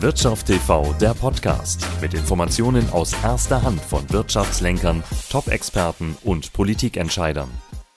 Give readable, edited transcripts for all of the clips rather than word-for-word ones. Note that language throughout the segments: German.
Wirtschaft TV, der Podcast mit Informationen aus erster Hand von Wirtschaftslenkern, Top-Experten und Politikentscheidern.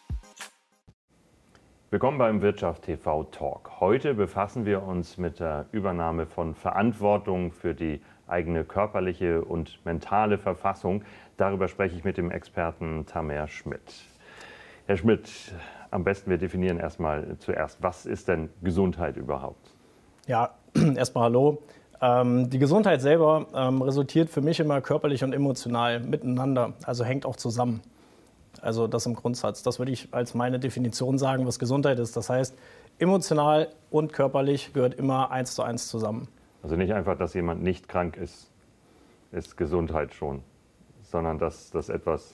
Willkommen beim Wirtschaft TV Talk. Heute befassen wir uns mit der Übernahme von Verantwortung für die eigene körperliche und mentale Verfassung. Darüber spreche ich mit dem Experten Tamer Schmidt. Herr Schmidt, am besten wir definieren zuerst, was ist denn Gesundheit überhaupt? Ja, erstmal hallo. Die Gesundheit selber resultiert für mich immer körperlich und emotional miteinander, also hängt auch zusammen. Also das im Grundsatz. Das würde ich als meine Definition sagen, was Gesundheit ist. Das heißt, emotional und körperlich gehört immer 1:1 zusammen. Also nicht einfach, dass jemand nicht krank ist Gesundheit schon, sondern dass das etwas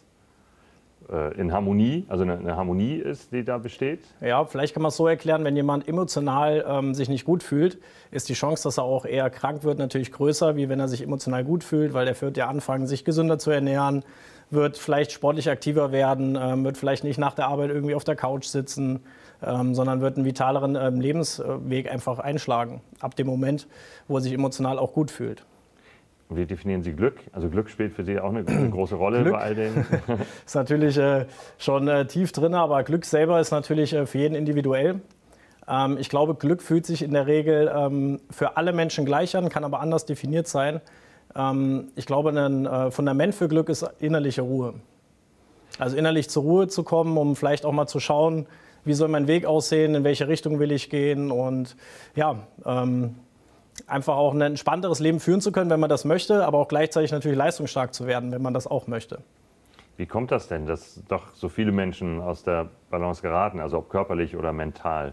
in Harmonie, also eine Harmonie ist, die da besteht? Ja, vielleicht kann man es so erklären, wenn jemand emotional sich nicht gut fühlt, ist die Chance, dass er auch eher krank wird, natürlich größer, wie wenn er sich emotional gut fühlt, weil der wird ja anfangen, sich gesünder zu ernähren, wird vielleicht sportlich aktiver werden, wird vielleicht nicht nach der Arbeit irgendwie auf der Couch sitzen, sondern wird einen vitaleren Lebensweg einfach einschlagen, ab dem Moment, wo er sich emotional auch gut fühlt. Wie definieren Sie Glück? Also Glück spielt für Sie auch eine große Rolle bei all dem. Ist natürlich schon tief drin, aber Glück selber ist natürlich für jeden individuell. Ich glaube, Glück fühlt sich in der Regel für alle Menschen gleich an, kann aber anders definiert sein. Ich glaube, ein Fundament für Glück ist innerliche Ruhe. Also innerlich zur Ruhe zu kommen, um vielleicht auch mal zu schauen, wie soll mein Weg aussehen, in welche Richtung will ich gehen und ja, einfach auch ein entspannteres Leben führen zu können, wenn man das möchte, aber auch gleichzeitig natürlich leistungsstark zu werden, wenn man das auch möchte. Wie kommt das denn, dass doch so viele Menschen aus der Balance geraten, also ob körperlich oder mental?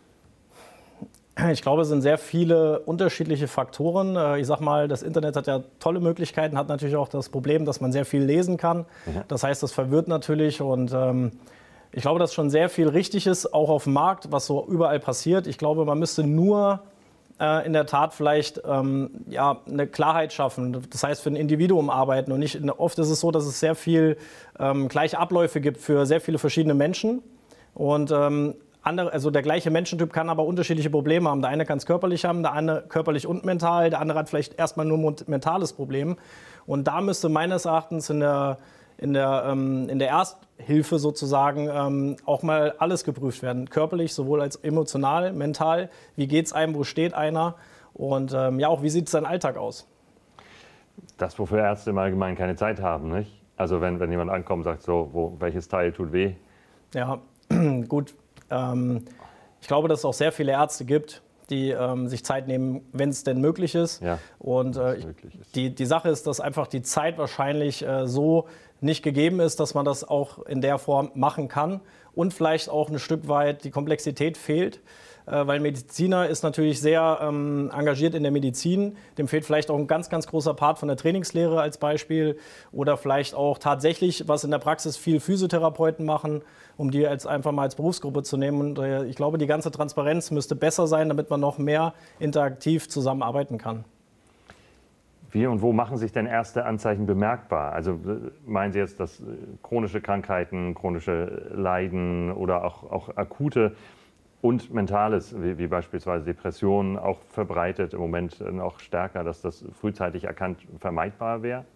Ich glaube, es sind sehr viele unterschiedliche Faktoren. Ich sag mal, das Internet hat ja tolle Möglichkeiten, hat natürlich auch das Problem, dass man sehr viel lesen kann. Ja. Das heißt, das verwirrt natürlich und ich glaube, dass schon sehr viel richtig ist, auch auf dem Markt, was so überall passiert. Ich glaube, man müsste nur in der Tat vielleicht eine Klarheit schaffen. Das heißt, für ein Individuum arbeiten und nicht. Oft ist es so, dass es sehr viel gleiche Abläufe gibt für sehr viele verschiedene Menschen. Und also der gleiche Menschentyp kann aber unterschiedliche Probleme haben. Der eine kann es körperlich haben, der andere körperlich und mental, der andere hat vielleicht erstmal nur ein mentales Problem. Und da müsste meines Erachtens in der Ersthilfe sozusagen auch mal alles geprüft werden. Körperlich, sowohl als emotional, mental. Wie geht es einem, wo steht einer? Und auch, wie sieht sein Alltag aus? Das, wofür Ärzte im Allgemeinen keine Zeit haben, nicht? Also wenn jemand ankommt und sagt, so, welches Teil tut weh? Ja, gut. Ich glaube, dass es auch sehr viele Ärzte gibt, die sich Zeit nehmen, wenn es denn möglich ist. Ja, und die Sache ist, dass einfach die Zeit wahrscheinlich so nicht gegeben ist, dass man das auch in der Form machen kann und vielleicht auch ein Stück weit die Komplexität fehlt. Weil Mediziner ist natürlich sehr engagiert in der Medizin. Dem fehlt vielleicht auch ein ganz, ganz großer Part von der Trainingslehre als Beispiel. Oder vielleicht auch tatsächlich, was in der Praxis viel Physiotherapeuten machen, um die jetzt einfach mal als Berufsgruppe zu nehmen. Und ich glaube, die ganze Transparenz müsste besser sein, damit man noch mehr interaktiv zusammenarbeiten kann. Wie und wo machen sich denn erste Anzeichen bemerkbar? Also meinen Sie jetzt, dass chronische Krankheiten, chronische Leiden oder auch akute und Mentales, wie beispielsweise Depressionen, auch verbreitet im Moment noch stärker, dass das frühzeitig erkannt vermeidbar wäre?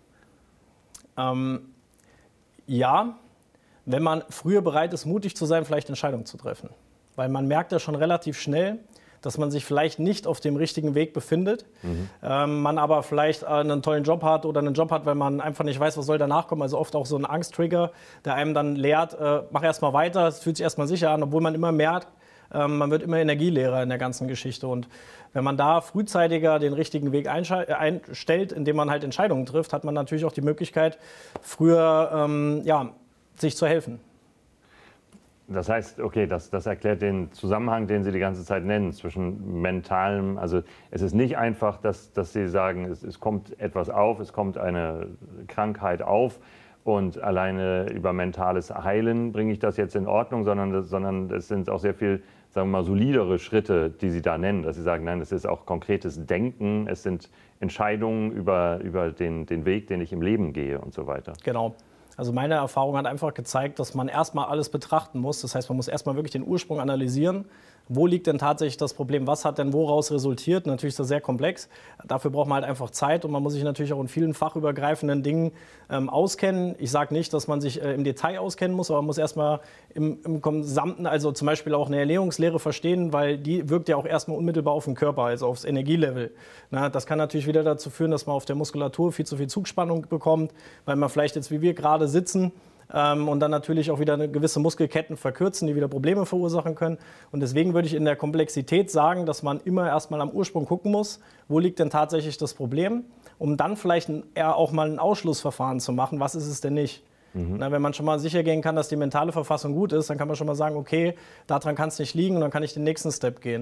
Ja, wenn man früher bereit ist, mutig zu sein, vielleicht Entscheidungen zu treffen. Weil man merkt ja schon relativ schnell, dass man sich vielleicht nicht auf dem richtigen Weg befindet, man aber vielleicht einen tollen Job hat oder einen Job hat, weil man einfach nicht weiß, was soll danach kommen. Also oft auch so ein Angsttrigger, der einem dann lehrt, mach erst mal weiter, es fühlt sich erst mal sicher an, obwohl man immer merkt, man wird immer energieleerer in der ganzen Geschichte. Und wenn man da frühzeitiger den richtigen Weg einstellt, indem man halt Entscheidungen trifft, hat man natürlich auch die Möglichkeit, früher sich zu helfen. Das heißt, okay, das erklärt den Zusammenhang, den Sie die ganze Zeit nennen, zwischen mentalem, also es ist nicht einfach, dass Sie sagen, es kommt etwas auf, es kommt eine Krankheit auf und alleine über mentales Heilen bringe ich das jetzt in Ordnung, sondern es sind auch sehr viel, sagen wir mal, solidere Schritte, die Sie da nennen, dass Sie sagen, nein, es ist auch konkretes Denken, es sind Entscheidungen über den Weg, den ich im Leben gehe und so weiter. Genau. Also meine Erfahrung hat einfach gezeigt, dass man erstmal alles betrachten muss. Das heißt, man muss erstmal wirklich den Ursprung analysieren. wo liegt denn tatsächlich das Problem, was hat denn woraus resultiert. Natürlich ist das sehr komplex, dafür braucht man halt einfach Zeit und man muss sich natürlich auch in vielen fachübergreifenden Dingen auskennen. Ich sage nicht, dass man sich im Detail auskennen muss, aber man muss erstmal im Gesamten, also zum Beispiel auch eine Ernährungslehre verstehen, weil die wirkt ja auch erstmal unmittelbar auf den Körper, also aufs Energielevel. Na, das kann natürlich wieder dazu führen, dass man auf der Muskulatur viel zu viel Zugspannung bekommt, weil man vielleicht jetzt wie wir gerade sitzen, und dann natürlich auch wieder eine gewisse Muskelketten verkürzen, die wieder Probleme verursachen können. Und deswegen würde ich in der Komplexität sagen, dass man immer erstmal am Ursprung gucken muss, wo liegt denn tatsächlich das Problem, um dann vielleicht eher auch mal ein Ausschlussverfahren zu machen, was ist es denn nicht. Na, wenn man schon mal sicher gehen kann, dass die mentale Verfassung gut ist, dann kann man schon mal sagen, okay, daran kann es nicht liegen und dann kann ich den nächsten Step gehen.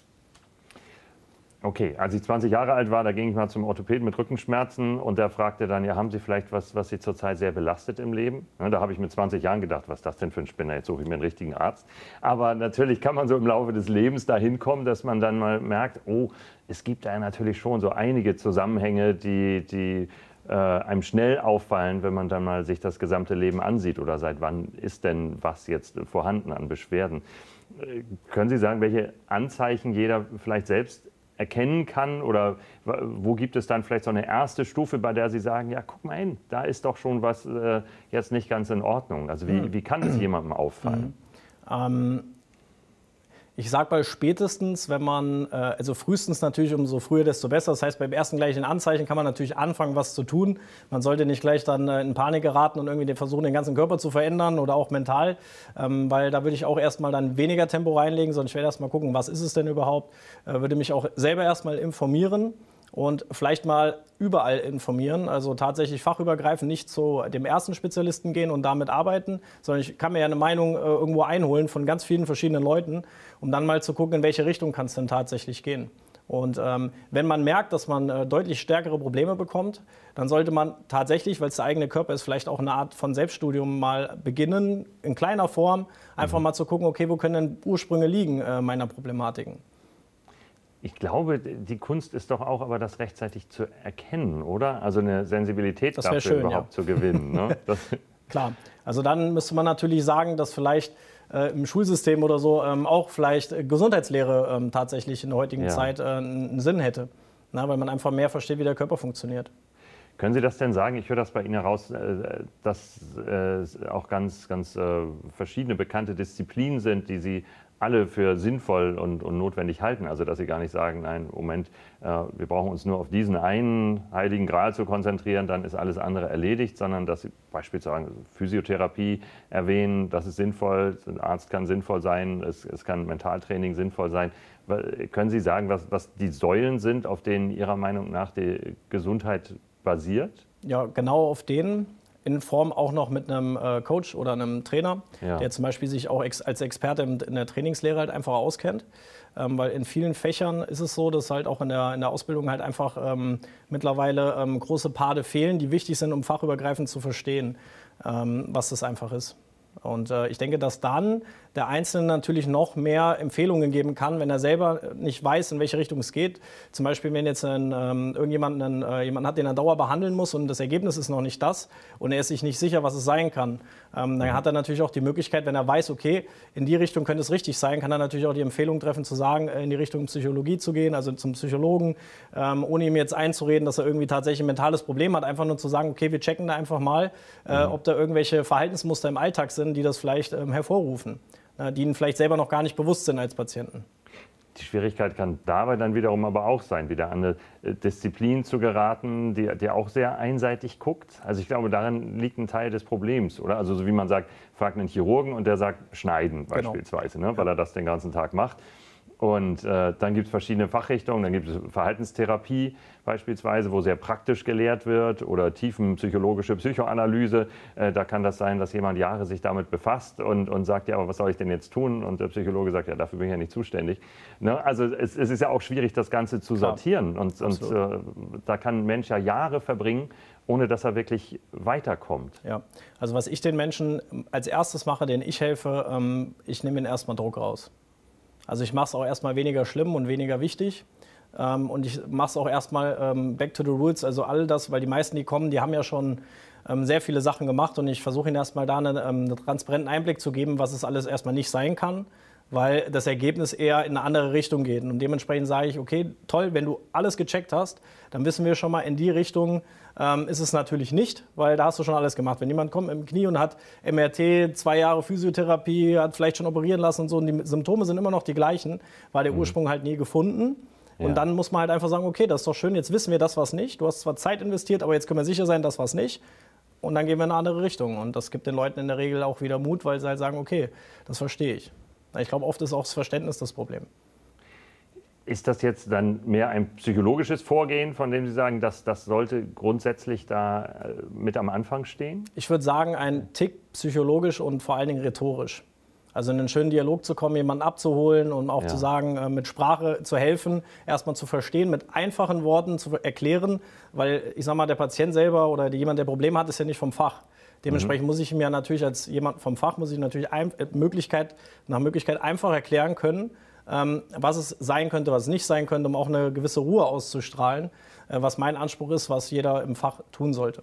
Okay, als ich 20 Jahre alt war, da ging ich mal zum Orthopäden mit Rückenschmerzen und der fragte dann, ja, haben Sie vielleicht was Sie zurzeit sehr belastet im Leben? Ja, da habe ich mit 20 Jahren gedacht, was ist das denn für ein Spinner, jetzt suche ich mir einen richtigen Arzt. Aber natürlich kann man so im Laufe des Lebens dahin kommen, dass man dann mal merkt, oh, es gibt da natürlich schon so einige Zusammenhänge, die einem schnell auffallen, wenn man dann mal sich das gesamte Leben ansieht oder seit wann ist denn was jetzt vorhanden an Beschwerden. Können Sie sagen, welche Anzeichen jeder vielleicht selbst erkennen kann oder wo gibt es dann vielleicht so eine erste Stufe, bei der Sie sagen, ja, guck mal hin, da ist doch schon was jetzt nicht ganz in Ordnung. Also wie kann es jemandem auffallen? Ich sage mal spätestens, wenn man, also frühestens natürlich, umso früher, desto besser. Das heißt, beim ersten gleichen Anzeichen kann man natürlich anfangen, was zu tun. Man sollte nicht gleich dann in Panik geraten und irgendwie versuchen, den ganzen Körper zu verändern oder auch mental, weil da würde ich auch erstmal dann weniger Tempo reinlegen, sondern ich werde erstmal gucken, was ist es denn überhaupt, würde mich auch selber erstmal informieren. Und vielleicht mal überall informieren, also tatsächlich fachübergreifend, nicht zu dem ersten Spezialisten gehen und damit arbeiten, sondern ich kann mir ja eine Meinung irgendwo einholen von ganz vielen verschiedenen Leuten, um dann mal zu gucken, in welche Richtung kann es denn tatsächlich gehen. Und wenn man merkt, dass man deutlich stärkere Probleme bekommt, dann sollte man tatsächlich, weil es der eigene Körper ist, vielleicht auch eine Art von Selbststudium mal beginnen, in kleiner Form, einfach mal zu gucken, okay, wo können denn Ursprünge liegen meiner Problematiken. Ich glaube, die Kunst ist doch auch, aber das rechtzeitig zu erkennen, oder? Also eine Sensibilität dafür schön, überhaupt zu gewinnen. Ne? Klar. Also dann müsste man natürlich sagen, dass vielleicht im Schulsystem oder so auch vielleicht Gesundheitslehre tatsächlich in der heutigen Zeit einen Sinn hätte. Na, weil man einfach mehr versteht, wie der Körper funktioniert. Können Sie das denn sagen? Ich höre das bei Ihnen heraus, dass auch ganz verschiedene bekannte Disziplinen sind, die Sie alle für sinnvoll und notwendig halten. Also dass Sie gar nicht sagen, nein, Moment, wir brauchen uns nur auf diesen einen heiligen Gral zu konzentrieren, dann ist alles andere erledigt, sondern dass Sie beispielsweise Physiotherapie erwähnen, das ist sinnvoll, ein Arzt kann sinnvoll sein, es kann Mentaltraining sinnvoll sein. Können Sie sagen, was die Säulen sind, auf denen Ihrer Meinung nach die Gesundheit basiert? Ja, genau auf denen. In Form auch noch mit einem Coach oder einem Trainer, der zum Beispiel sich auch als Experte in der Trainingslehre halt einfach auskennt. Weil in vielen Fächern ist es so, dass halt auch in der Ausbildung halt einfach mittlerweile große Pfade fehlen, die wichtig sind, um fachübergreifend zu verstehen, was das einfach ist. Und ich denke, dass dann der Einzelne natürlich noch mehr Empfehlungen geben kann, wenn er selber nicht weiß, in welche Richtung es geht. Zum Beispiel, wenn jetzt jemanden hat, den er dauernd behandeln muss und das Ergebnis ist noch nicht das und er ist sich nicht sicher, was es sein kann, dann hat er natürlich auch die Möglichkeit, wenn er weiß, okay, in die Richtung könnte es richtig sein, kann er natürlich auch die Empfehlung treffen, zu sagen, in die Richtung Psychologie zu gehen, also zum Psychologen, ohne ihm jetzt einzureden, dass er irgendwie tatsächlich ein mentales Problem hat, einfach nur zu sagen, okay, wir checken da einfach mal, ob da irgendwelche Verhaltensmuster im Alltag sind, die das vielleicht hervorrufen, die ihnen vielleicht selber noch gar nicht bewusst sind als Patienten. Die Schwierigkeit kann dabei dann wiederum aber auch sein, wieder an eine Disziplin zu geraten, die auch sehr einseitig guckt. Also ich glaube, darin liegt ein Teil des Problems, oder? Also so wie man sagt, fragt einen Chirurgen und der sagt schneiden beispielsweise, ne? Weil er das den ganzen Tag macht. Und dann gibt es verschiedene Fachrichtungen, dann gibt es Verhaltenstherapie beispielsweise, wo sehr praktisch gelehrt wird oder tiefenpsychologische Psychoanalyse. Da kann das sein, dass jemand Jahre sich damit befasst und sagt, ja, aber was soll ich denn jetzt tun? Und der Psychologe sagt, ja, dafür bin ich ja nicht zuständig. Ne? Also es ist ja auch schwierig, das Ganze zu sortieren. Und da kann ein Mensch ja Jahre verbringen, ohne dass er wirklich weiterkommt. Ja, also was ich den Menschen als erstes mache, denen ich helfe, ich nehme ihnen erstmal Druck raus. Also ich mache es auch erstmal weniger schlimm und weniger wichtig. Und ich mache es auch erstmal back to the roots, also all das, weil die meisten, die kommen, die haben ja schon sehr viele Sachen gemacht und ich versuche ihnen erstmal da einen transparenten Einblick zu geben, was es alles erstmal nicht sein kann. weil das Ergebnis eher in eine andere Richtung geht. Und dementsprechend sage ich, okay, toll, wenn du alles gecheckt hast, dann wissen wir schon mal, in die Richtung ist es natürlich nicht, weil da hast du schon alles gemacht. Wenn jemand kommt im Knie und hat MRT, 2 Jahre Physiotherapie, hat vielleicht schon operieren lassen und so, und die Symptome sind immer noch die gleichen, war der Ursprung halt nie gefunden. Und dann muss man halt einfach sagen, okay, das ist doch schön, jetzt wissen wir, das war's nicht. Du hast zwar Zeit investiert, aber jetzt können wir sicher sein, das war's nicht. Und dann gehen wir in eine andere Richtung. Und das gibt den Leuten in der Regel auch wieder Mut, weil sie halt sagen, okay, das verstehe ich. Ich glaube, oft ist auch das Verständnis das Problem. Ist das jetzt dann mehr ein psychologisches Vorgehen, von dem Sie sagen, dass das sollte grundsätzlich da mit am Anfang stehen? Ich würde sagen, ein Tick psychologisch und vor allen Dingen rhetorisch. Also in einen schönen Dialog zu kommen, jemanden abzuholen und auch zu sagen, mit Sprache zu helfen, erstmal zu verstehen, mit einfachen Worten zu erklären. Weil ich sage mal, der Patient selber oder jemand, der Probleme hat, ist ja nicht vom Fach. Dementsprechend muss ich mir natürlich als jemand vom Fach, muss ich natürlich nach Möglichkeit einfach erklären können, was es sein könnte, was es nicht sein könnte, um auch eine gewisse Ruhe auszustrahlen, was mein Anspruch ist, was jeder im Fach tun sollte.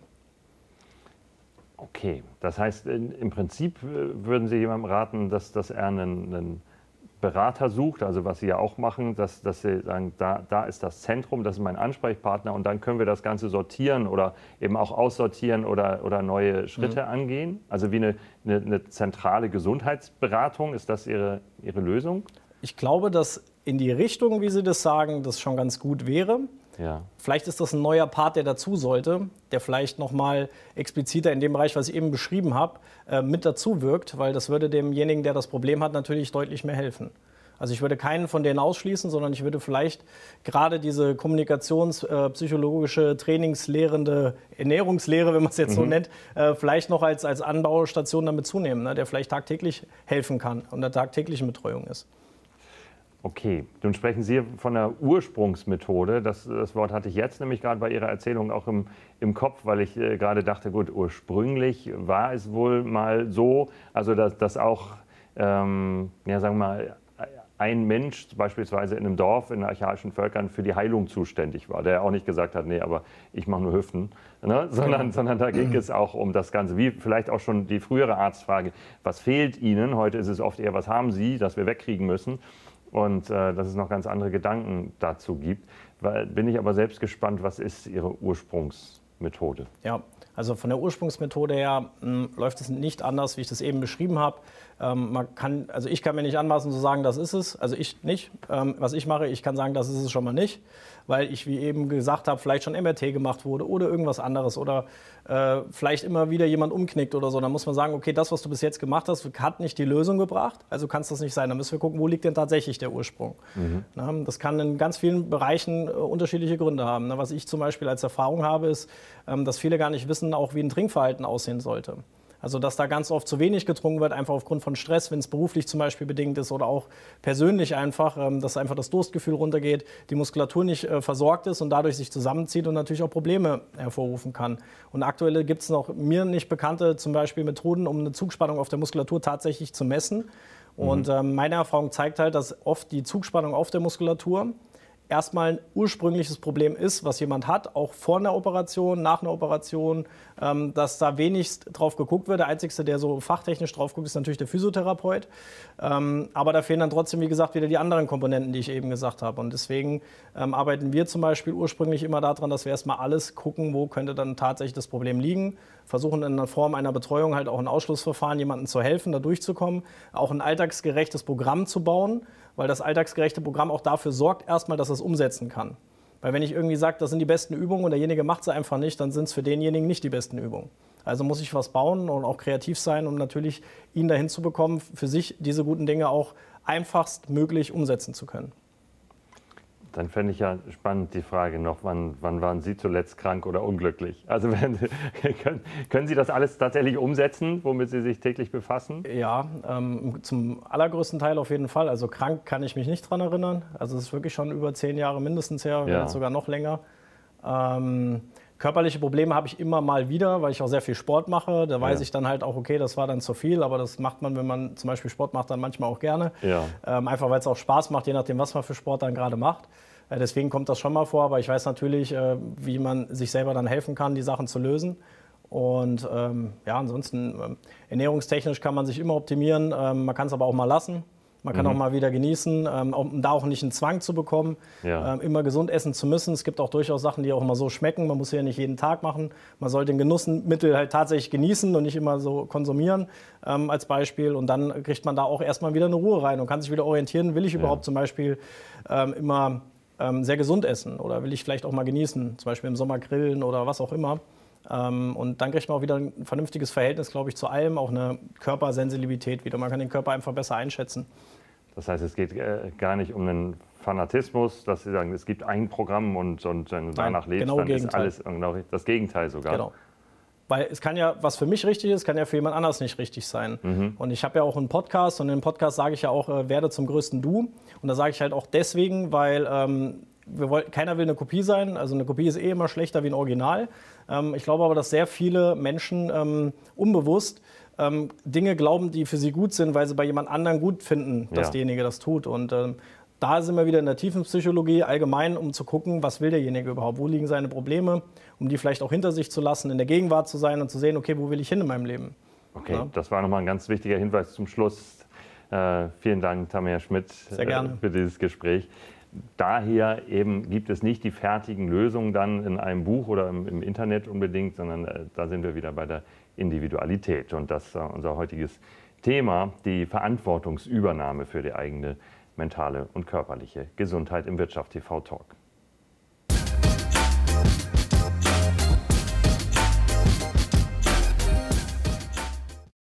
Okay, das heißt, im Prinzip würden Sie jemandem raten, dass er einen Berater sucht, also was Sie ja auch machen, dass Sie sagen, da ist das Zentrum, das ist mein Ansprechpartner und dann können wir das Ganze sortieren oder eben auch aussortieren oder neue Schritte angehen? Also wie eine zentrale Gesundheitsberatung, ist das Ihre Lösung? Ich glaube, dass in die Richtung, wie Sie das sagen, das schon ganz gut wäre. Ja. Vielleicht ist das ein neuer Part, der dazu sollte, der vielleicht noch mal expliziter in dem Bereich, was ich eben beschrieben habe, mit dazu wirkt, weil das würde demjenigen, der das Problem hat, natürlich deutlich mehr helfen. Also ich würde keinen von denen ausschließen, sondern ich würde vielleicht gerade diese kommunikationspsychologische, trainingslehrende Ernährungslehre, wenn man es jetzt so nennt, vielleicht noch als Anbaustation damit zunehmen, ne, der vielleicht tagtäglich helfen kann und der tagtäglichen Betreuung ist. Okay, nun sprechen Sie von der Ursprungsmethode. Das Wort hatte ich jetzt nämlich gerade bei Ihrer Erzählung auch im Kopf, weil ich gerade dachte, gut, ursprünglich war es wohl mal so, also dass auch, sagen wir mal, ein Mensch beispielsweise in einem Dorf, in den archaischen Völkern für die Heilung zuständig war, der auch nicht gesagt hat, nee, aber ich mache nur Hüften, ne? sondern da ging es auch um das Ganze, wie vielleicht auch schon die frühere Arztfrage, was fehlt Ihnen? Heute ist es oft eher, was haben Sie, das wir wegkriegen müssen? Und dass es noch ganz andere Gedanken dazu gibt. Bin ich aber selbst gespannt, was ist Ihre Ursprungsmethode? Ja, also von der Ursprungsmethode her läuft es nicht anders, wie ich das eben beschrieben habe. Ich kann mir nicht anmaßen zu sagen, das ist es. Also ich nicht. Was ich mache, ich kann sagen, das ist es schon mal nicht. Weil ich, wie eben gesagt habe, vielleicht schon MRT gemacht wurde oder irgendwas anderes oder vielleicht immer wieder jemand umknickt oder so. Dann muss man sagen, okay, das, was du bis jetzt gemacht hast, hat nicht die Lösung gebracht. Also kann es das nicht sein. Dann müssen wir gucken, wo liegt denn tatsächlich der Ursprung. Na, das kann in ganz vielen Bereichen unterschiedliche Gründe haben. Na, was ich zum Beispiel als Erfahrung habe, ist, dass viele gar nicht wissen, auch wie ein Trinkverhalten aussehen sollte. Also dass da ganz oft zu wenig getrunken wird, einfach aufgrund von Stress, wenn es beruflich zum Beispiel bedingt ist oder auch persönlich einfach, dass einfach das Durstgefühl runtergeht, die Muskulatur nicht versorgt ist und dadurch sich zusammenzieht und natürlich auch Probleme hervorrufen kann. Und aktuell gibt es noch mir nicht bekannte zum Beispiel Methoden, um eine Zugspannung auf der Muskulatur tatsächlich zu messen. Und meine Erfahrung zeigt halt, dass oft die Zugspannung auf der Muskulatur erstmal ein ursprüngliches Problem ist, was jemand hat, auch vor einer Operation, nach einer Operation, dass da wenig drauf geguckt wird. Der Einzige, der so fachtechnisch drauf guckt, ist natürlich der Physiotherapeut. Aber da fehlen dann trotzdem, wie gesagt, wieder die anderen Komponenten, die ich eben gesagt habe. Und deswegen arbeiten wir zum Beispiel ursprünglich immer daran, dass wir erstmal alles gucken, wo könnte dann tatsächlich das Problem liegen. Versuchen in der Form einer Betreuung halt auch ein Ausschlussverfahren, jemandem zu helfen, da durchzukommen. Auch ein alltagsgerechtes Programm zu bauen, weil das alltagsgerechte Programm auch dafür sorgt, erstmal, dass es umsetzen kann. Weil wenn ich irgendwie sage, das sind die besten Übungen und derjenige macht sie einfach nicht, dann sind es für denjenigen nicht die besten Übungen. Also muss ich was bauen und auch kreativ sein, um natürlich ihn dahin zu bekommen, für sich diese guten Dinge auch einfachst möglich umsetzen zu können. Dann fände ich ja spannend die Frage noch, wann waren Sie zuletzt krank oder unglücklich? Also können Sie das alles tatsächlich umsetzen, womit Sie sich täglich befassen? Ja, zum allergrößten Teil auf jeden Fall. Also krank kann ich mich nicht dran erinnern. Also es ist wirklich schon über 10 Jahre mindestens her, ja. Jetzt sogar noch länger. Körperliche Probleme habe ich immer mal wieder, weil ich auch sehr viel Sport mache. Da weiß ich dann halt auch, okay, das war dann zu viel, aber das macht man, wenn man zum Beispiel Sport macht, dann manchmal auch gerne. Ja. Einfach weil es auch Spaß macht, je nachdem, was man für Sport dann gerade macht. Deswegen kommt das schon mal vor, aber ich weiß natürlich, wie man sich selber dann helfen kann, die Sachen zu lösen. Und ansonsten ernährungstechnisch kann man sich immer optimieren, man kann es aber auch mal lassen. Man kann auch mal wieder genießen, um da auch nicht einen Zwang zu bekommen, immer gesund essen zu müssen. Es gibt auch durchaus Sachen, die auch immer so schmecken. Man muss sie ja nicht jeden Tag machen. Man soll den Genussmittel halt tatsächlich genießen und nicht immer so konsumieren als Beispiel. Und dann kriegt man da auch erstmal wieder eine Ruhe rein und kann sich wieder orientieren. Will ich überhaupt zum Beispiel immer sehr gesund essen oder will ich vielleicht auch mal genießen, zum Beispiel im Sommer grillen oder was auch immer. Und dann kriegt man auch wieder ein vernünftiges Verhältnis, glaube ich, zu allem, auch eine Körpersensibilität wieder. Man kann den Körper einfach besser einschätzen. Das heißt, es geht gar nicht um einen Fanatismus, dass Sie sagen, es gibt ein Programm und wenn du danach lebst, genau dann Gegenteil. ist alles genau das Gegenteil sogar. Genau. Weil es kann ja, was für mich richtig ist, kann ja für jemand anders nicht richtig sein. Und ich habe ja auch einen Podcast und in dem Podcast sage ich ja auch, werde zum größten Du. Und da sage ich halt auch deswegen, weil keiner will eine Kopie sein. Also eine Kopie ist eh immer schlechter wie ein Original. Ich glaube aber, dass sehr viele Menschen unbewusst Dinge glauben, die für sie gut sind, weil sie bei jemand anderem gut finden, dass derjenige das tut. Und da sind wir wieder in der Tiefenpsychologie allgemein, um zu gucken, was will derjenige überhaupt, wo liegen seine Probleme, um die vielleicht auch hinter sich zu lassen, in der Gegenwart zu sein und zu sehen, okay, wo will ich hin in meinem Leben. Okay, das war nochmal ein ganz wichtiger Hinweis zum Schluss. Vielen Dank, Tamer Schmidt, sehr gerne. Für dieses Gespräch. Daher eben gibt es nicht die fertigen Lösungen dann in einem Buch oder im Internet unbedingt, sondern da sind wir wieder bei der Individualität. Und das ist unser heutiges Thema, die Verantwortungsübernahme für die eigene mentale und körperliche Gesundheit im Wirtschaft TV Talk.